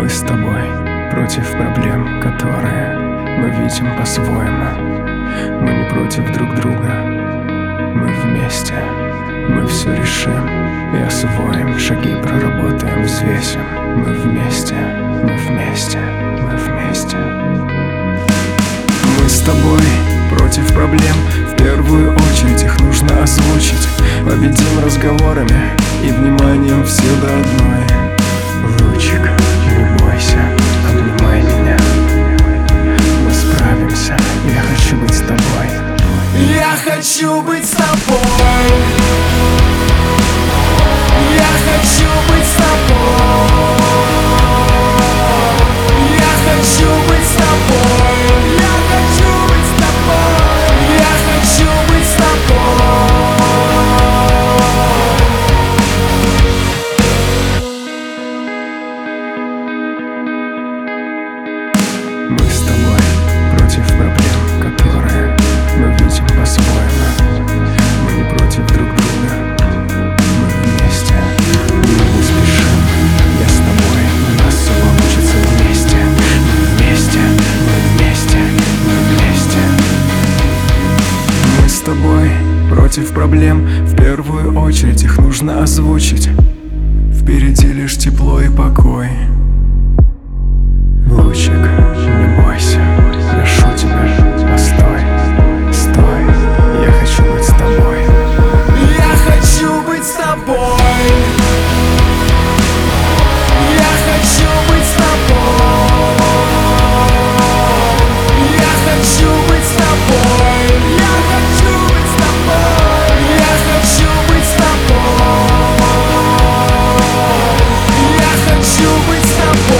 Мы с тобой против проблем, которые мы видим по-своему. Мы не против друг друга, мы вместе. Мы все решим и освоим, шаги проработаем, взвесим. Мы вместе, мы вместе, мы вместе. Мы с тобой против проблем, в первую очередь их нужно озвучить. Победим разговорами и вниманием все до одной. Лучик, не бойся, обнимай меня. Мы справимся, я хочу быть с тобой. Я хочу быть с тобой. Я хочу быть с тобой. Я хочу быть с тобой. Я хочу быть с тобой. Я хочу быть с Мы с тобой против проблем, которые мы видим по-своему. Мы не против друг друга, мы вместе. Мы не спешим, я с тобой, у нас все получится вместе. Мы вместе, мы вместе, мы вместе. Мы с тобой против проблем, в первую очередь их нужно озвучить. Впереди лишь тепло и покой. Лучик, не бойся, прошу тебя, постой, стой, я хочу быть с тобой. Я хочу быть с тобой. Я хочу быть с тобой. Я хочу быть с тобой. Я хочу быть с тобой. Я хочу быть с тобой. Я хочу быть с тобой.